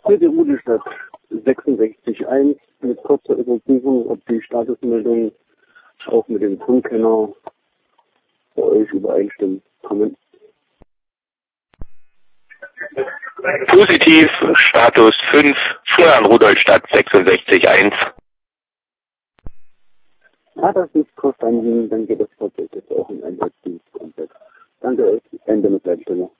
Für die Rudelstadt 66.1 mit kurzer Überprüfung, ob die Statusmeldung auch mit dem Funkkenner bei euch übereinstimmt. Kommen. Positiv, Status 5, Florian Rudolstadt 66.1. Das ist kurz anhängen, dann geht das Fahrzeug jetzt auch in Einsatzdienst komplett. Danke euch, Ende mit Leitstelle.